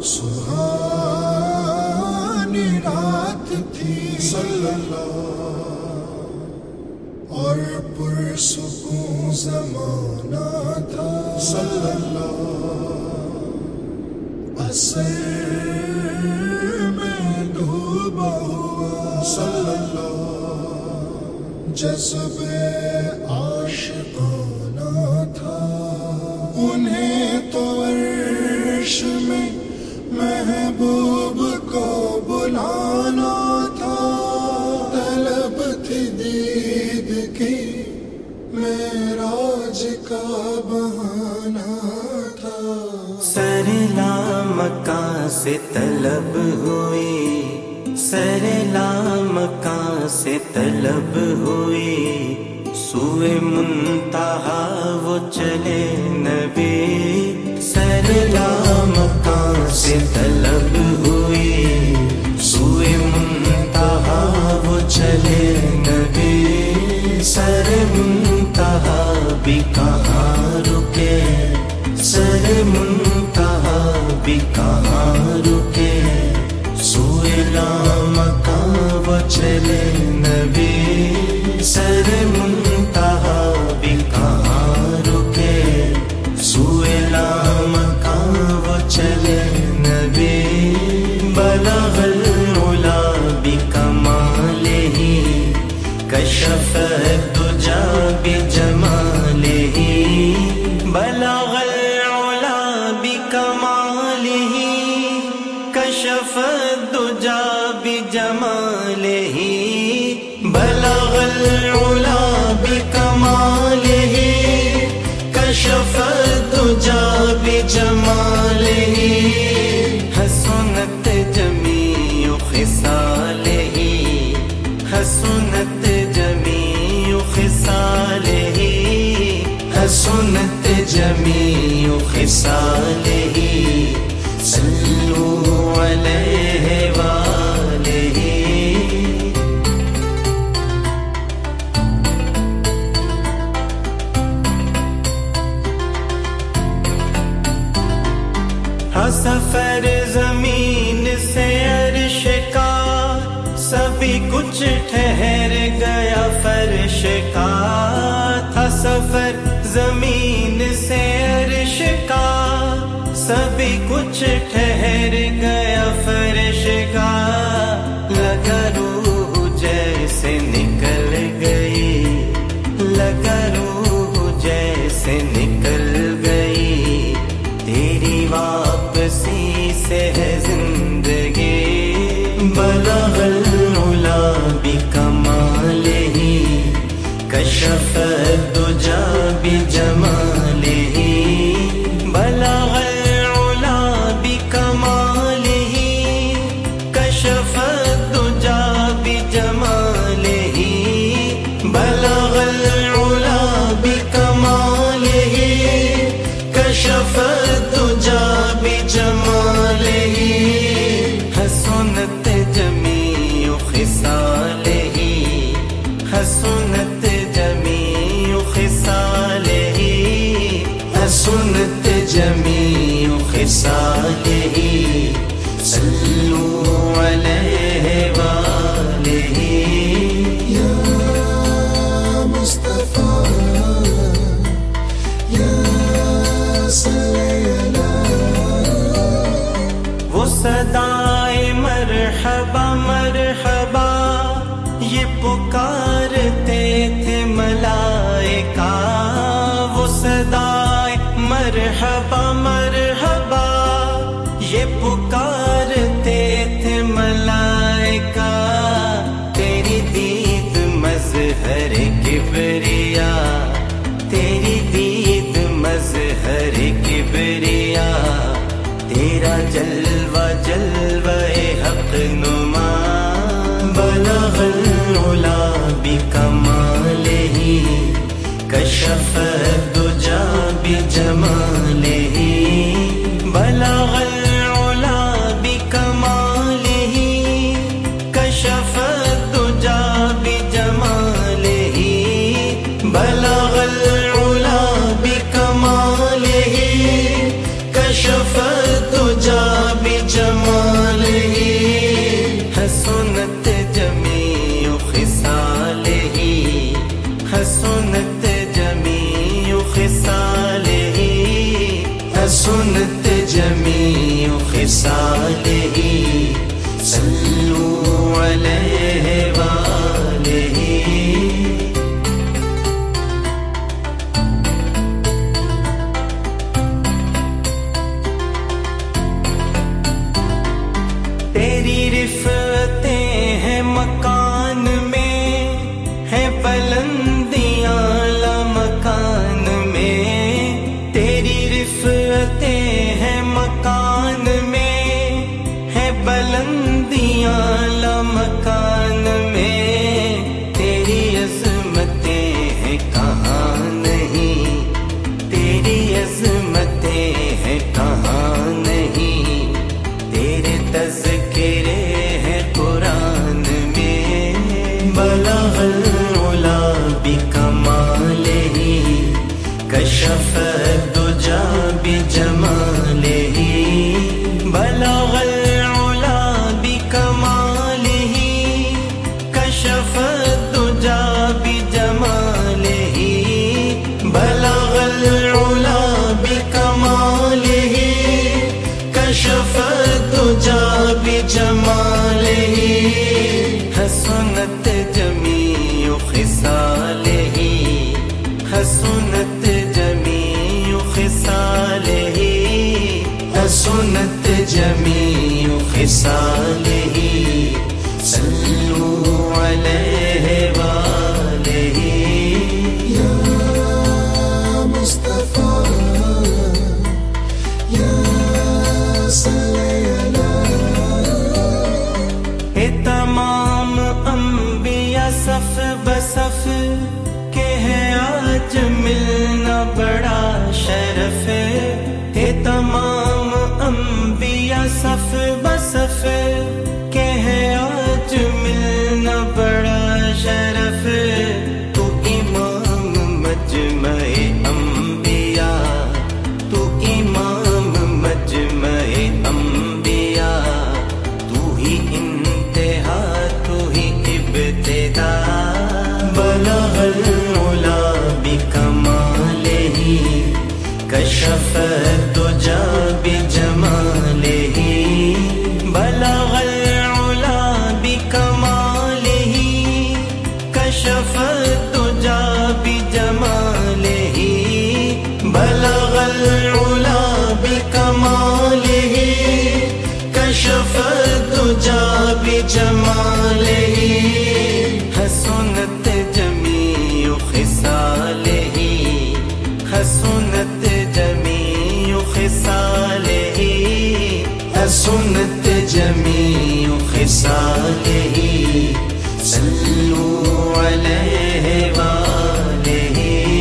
سہانی رات تھی صلی اللہ، اور پرسکون زمانہ تھا صلی اللہ، عصر میں ڈوبا ہوا صلی اللہ، جذبے عاشقانہ تھا، انہیں تو عرش میں محبوب کو بلانا تھا، طلب تھی دید کی معراج کا بہانہ تھا، سر لامکاں سے طلب ہوئی، سر لامکاں سے طلب ہوئی، سوئے منتہا وہ چلے نبی، سر لامکاں سے طلب ہوئی، سوئے منتہا وہ چلے نبی، سر منتہا بھی کہاں رکے، سر منتہا بھی کہاں رکے، سوئے لامکاں وہ چلے نبی، سر منتہا بھی کہاں رکے، سوئے لامکاں وہ چلے نبی، بلغ العلا بکمالہ، کشف الدجی بجمالہ، بلغ العلا بکمالہ، کشف الدجی بجمالہ، بلغ العلا بکمالہ، کشف الدجی بجمالہ، حسنت جمیع خصالہ، حسنت جمیع خصالہ، حسنت جمیع خصالہ، صلوا علیہ وآلہ۔ ہاں سفر زمین سے عرش کا، سبھی کچھ ٹھہر گیا فرش کا، تھا سفر زمین سے عرش کا، سبھی کچھ ٹھہر گیا فرش کا، لگا روح جیسے نکل گئی، لگا روح جیسے نکل گئی، تیری واپسی سے ہے زندگی، بلغ العلا بکمالہ، کشف الدجی بجمالہ، بلغ العلا بکمالہ، کشف الدجی بجمالہ، بلغ العلا بکمالہ، کشف الدجی بجمالہ، حسنت جمیع خصالہ، حسنت جمیع خصالہ، حسنت جمیع خصالہ، صلوا علیہ وآلہ۔ یا مصطفیٰ یا صلی اللہ، وہ صدائے مرحبا مرحبا یہ پکارتے تھے ملائکہ، وہ صدائے مرحبا مرحبا یہ پکارتے تھے ملائکہ، تیری دید مظہر کبریا، تیری دید مظہر کبریا، تیرا جلوہ جلوہ حق نما، بلغ العلا بکمالہ، کشف الدجی بجمالہ، بلغ العلا بکمالہ، کشف الدجی بجمالہ، بلغ العلا بکمالہ، کشف الدجی جمیع خصالہ صلوا علیہ وآلہ. تیری رفعتیں ہیں مکان میں، ہے بلندیاں لامکان میں. تیری رفعتیں ہیں مکان میں، ہے بلندیاں لامکان میں. تیری عظمتیں ہیں کہاں نہیں، تیری عظمتیں ہیں کہاں نہیں. تیرے تذکرے ہیں قرآن میں، بلغ العلا بکمالہ کشف الدجی بجمالہ. بلغ العلا بکمالہ کشف الدجی بجمالہ. بلغ العلا بکمالہ کشف الدجی بجمالہ. حسنت جمیع خصالہ، حسنت جمیع خصالہ، حسنت جمیع خصالہ صلوا علیہ وآلہ. یا مصطفیٰ یا صلی اے تمام انبیاء صف بصف کہ ہے آج ملنا بڑا شرف. اے تمام انبیاء صف بصف کہ ہے آج ملنا بڑا شرف. تو امام مجمع انبیاء، تو امام مجمع انبیاء. تو ہی انتہا، تو ہی ابتدا. بلغ العلا بکمالہ کشف الدجی بجمالہ. بلغ العلا بکمالہ کشف الدجی بجمالہ. بلغ العلا بکمالہ کشف الدجی بجمالہ. حسنت جمیع خصالہ، حسنت جمیع خصالہ، حسنت جمیع خصالہ صلوا علیہ وآلہ.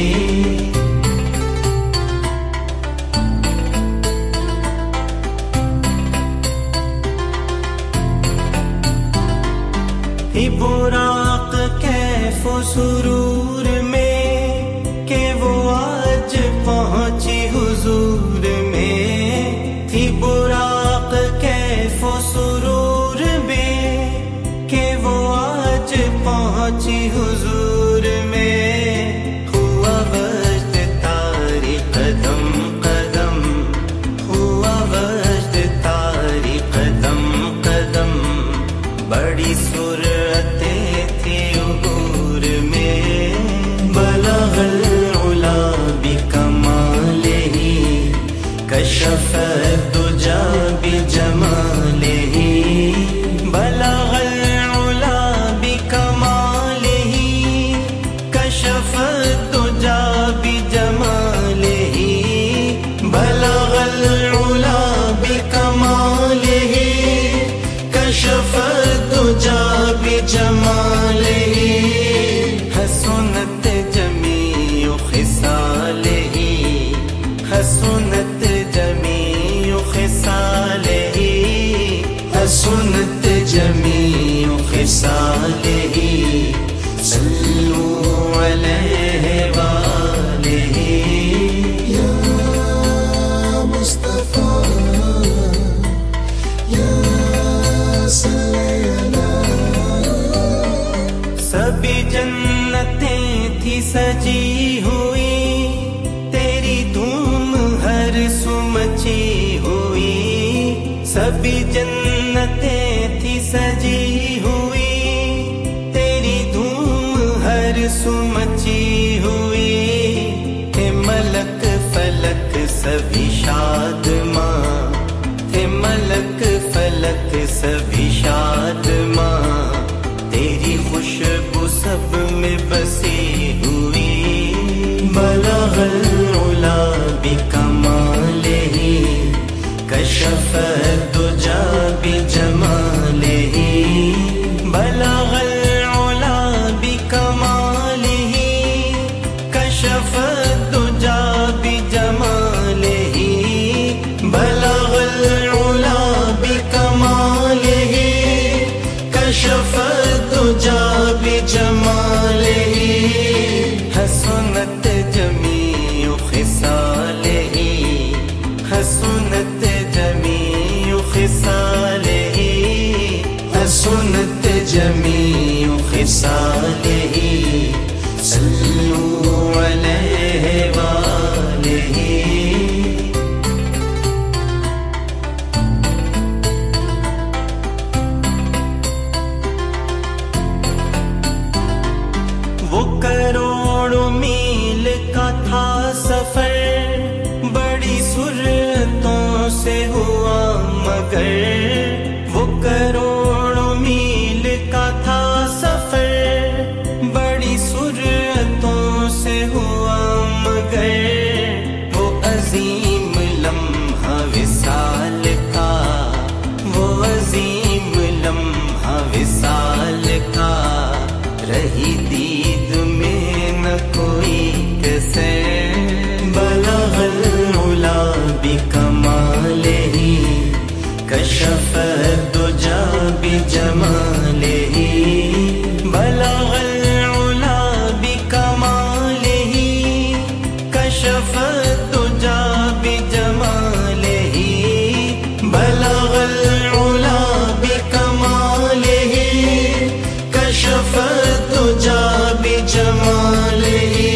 براق کیف و سرور میں کہ وہ آج پہنچی حضور میں. تھی براق کیف و سرور میں کہ وہ آج پہنچی حضور میں. ہوا وجد تاری قدم قدم، ہوا وجد تاری قدم قدم. بڑی سرعتیں تھی عبور میں. بلغ العلا بکمالہ کشف الدجی بجمالہ. بلغ العلا بکمالہ کشف الدجی بجمالہ. بلغ العلا بکمالہ کشف الدجی بجمالہ. حسنت جمیع خصالہ، حسنت جمیع خصالہ، حسنت جمیع خصالہ صلوا علیہ وآلہ. یا مصطفیٰ یا صلی سبھی جنتیں تھی سجی ہوئی، تیری دھوم ہر سو مچی ہوئی. سبھی جنتیں تھی سجی ہوئی، تیری دھوم ہر سو مچی ہوئی، تھے ملک فلک سبھی شاد ماں، تھے ملک فلک سبھی شاد ماں، تیری خوشبو سب میں بسی ہوئی، بلغ العلا بکمالہ، کشف الدجی بجمالہ، بلغ العلا بکمالہ، کشف الدجی بجمالہ، بلغ العلا بکمالہ، کشف الدجی بجمالہ، حسنت جمیع خصالہ، حسنت جمیع خصالہ، حسنت جمیع خصالہ، صلوا علیہ وآلہ۔ وہ کروڑوں میل کا تھا سفر، بڑی سرعتوں سے ہوا مگر، وہ کروڑوں میل کا تھا سفر، بڑی سرعتوں سے ہوا مگر، وہ عظیم لمحہ وصال کا، وہ عظیم لمحہ وصال کا، رہی دید میں نہ کوئی کسر، بلغ العلا بکمالہ، کشف الدجی بجمالہ، بلغ العلا بکمالہ، کشف الدجی بجمالہ، بلغ العلا بکمالہ، کشف الدجی بجمالہ،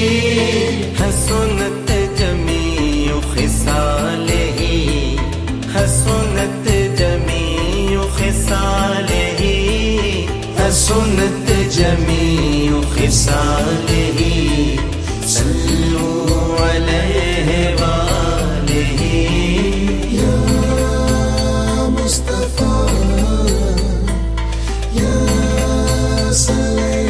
حسنت جمیع خصالہ، حسنت جمیع خصالہ، حسنت جمیع خصالہ، صلوا علیہ وآلہ۔ یا مصطفیٰ یا صلی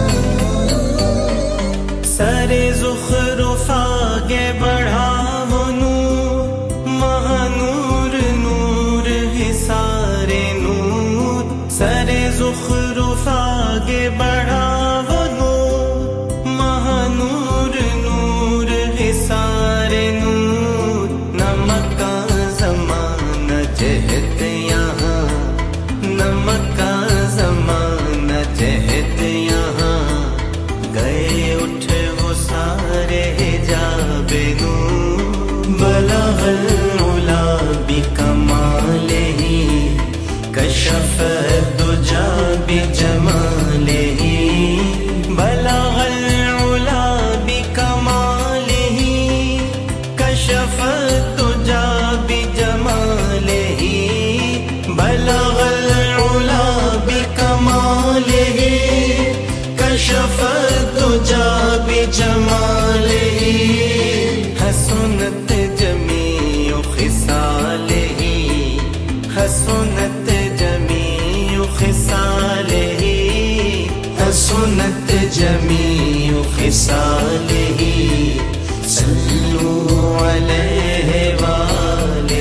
اللہ، سر زخرف آگے بڑھا وہ نور، مہانور نور حصار نور، سر زخرف آگے بڑھا وہ نور، مہانور نور حصار نور، نہ مکان زمان جہت یہاں، نہ مکان زمان جہت یہاں، گئے اٹھ وہ سارے حجاب نور، بلغ العلا بکمالہ، کشف الدجی بجمالہ، بلغ العلا بکمالہ، کشف الدجی بجمالہ، بلغ العلا بکمالہ، کشف الدجی بجمالہ، حسنت جمیع خصالہ، حسنت جمیع خصالہ، حسنت جمیع خصالہ، صلوا علیہ وآلہ۔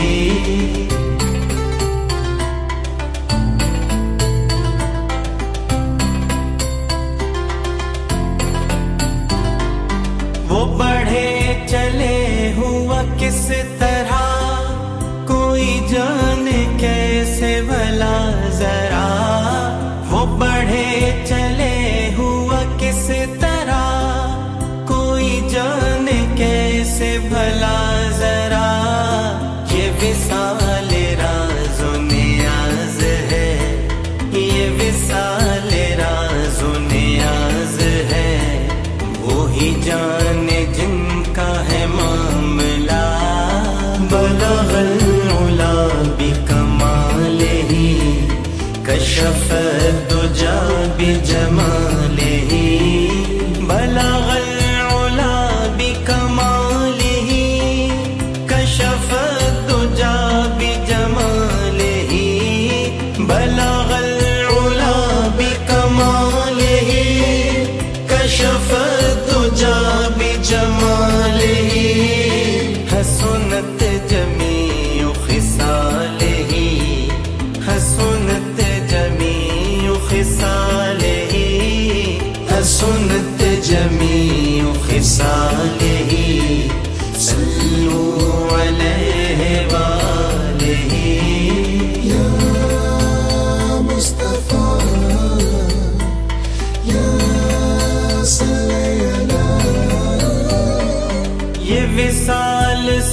وہ بڑھے چلے ہوا کس طرح، کوئی جانے کیسے بھلا ذرا، وہ بڑھے چلے ہوا کس طرح، کوئی جانے کیسے بھلا ذرا، یہ وصال راز و نیاز ہے، یہ وصال راز و نیاز ہے، وہی جانے جن کا ہے معاملہ، بلغ العلا بکمالہ،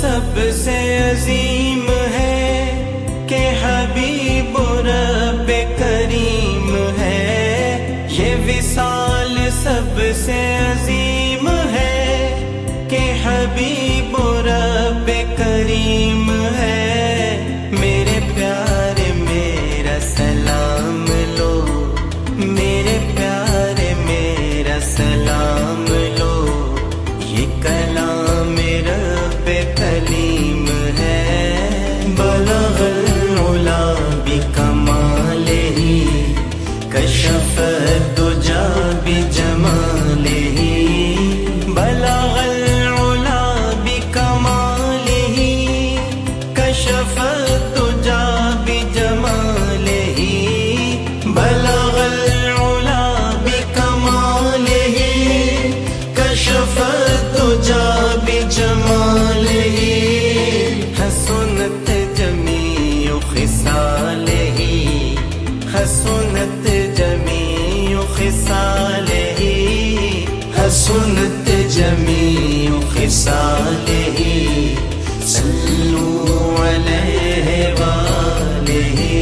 سب سے عظیم ہے کہ حبیب رب کریم ہے، یہ وصال سب سے عظیم ہے کہ حبیب رب کریم ہے۔ میرے پیارے میرا سلام لو، میرے پیارے میرا سلام لو، یہ کلام رب کلیم ہے۔ بلغ العلا بکمالہ، کشف الدجی بجمالہ، بلغ العلا بکمالہ، کشف الدجی بجمالہ، بلغ العلا بکمالہ، کشف الدجی بجمالہ، حسنت جمیع خصالہ، حسنت جمیع خصالہ، حسنت جمیع خصالہ، صلوا علیہ وآلہ۔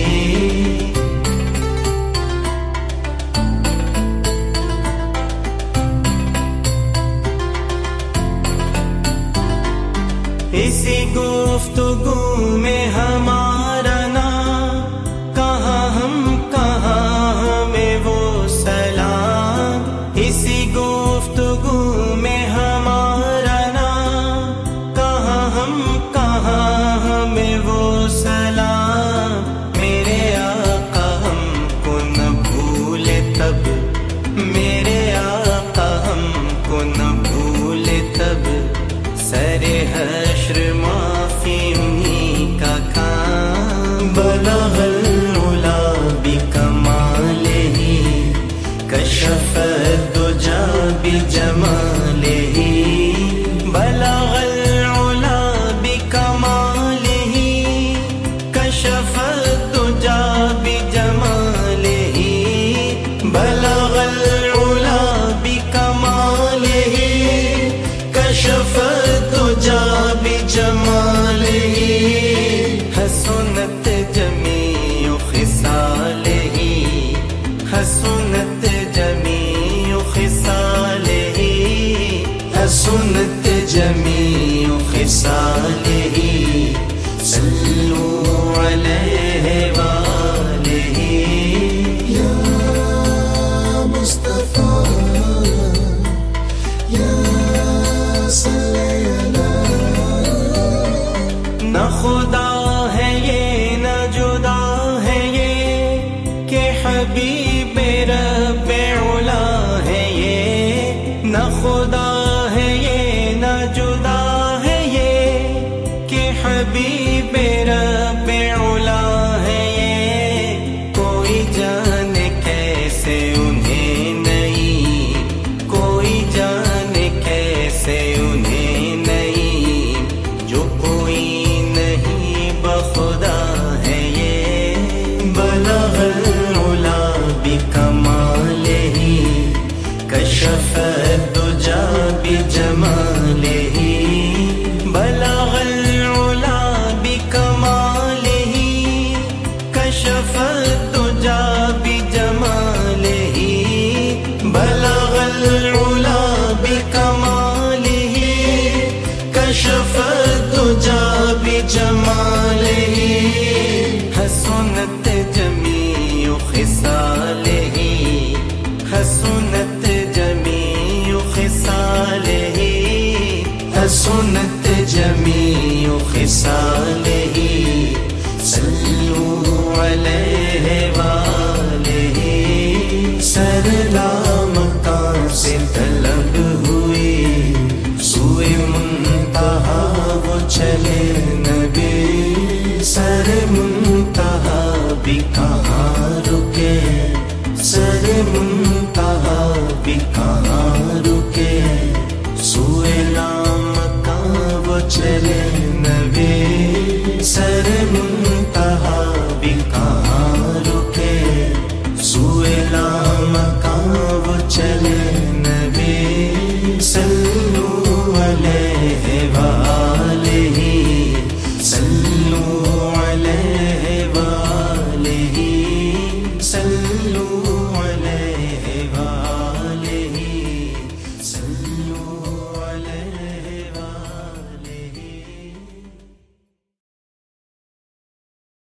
اسی گفتگو میں ہمارا نام، کہاں ہم کہاں ہمیں وہ سلام، اسی گفتگو میں ہمارا نام، کہاں ہم کہاں ہمیں وہ سلام۔ میرے آقا ہم کو نہ بھولے تب، میرے آقا ہم کو نہ بھولے تب، سر حشر معافی انہی کا کام۔ بلغ العلا بکمالہ، کشف الدجی بجمالہ، بلغ العلا بکمالہ، کشف الدجی بجمالہ، بلغ العلا بکمالہ، کشف الدجی بجمالہ، حسنت جمیع خصالہ، حسنت جمیع خصالہ، حسنت جمیع خصالہ، صلوا علیہ وآلہ۔ یا مصطفیٰ یا صلی اللہ، نہ خدا ہے یہ نہ جدا ہے یہ کہ حبیب رب علا ہے یہ، نہ خدا ہے یہ نہ جدا ہے یہ کہ حبیب رب علا ہے یہ۔ کوئی جانے کیسے انہیں نہیں، کوئی جانے کیسے انہیں نہیں، جو کوئی نہیں بخدا ہے یہ۔ بلغ العلا بکمالہ، کشف الدجی بجمالہ، بلغ العلا بکمالہ، کشف الدجی بجمالہ، بلغ العلا بکمالہ، کشف الدجی بجمالہ، حسنت جمیع خصالہ، حسنت جمیع خصالہ، حسنت جمیع خصالہ، صلوا علیہ وآلہ۔ سر لامکان سے طلب ہوئی، سوئے منتہا وہ چلے نبی، سر منتہا بھی کہاں رکے، سر منتہا بھی کہاں رکے، سوئے لامکان وہ چلے نبی،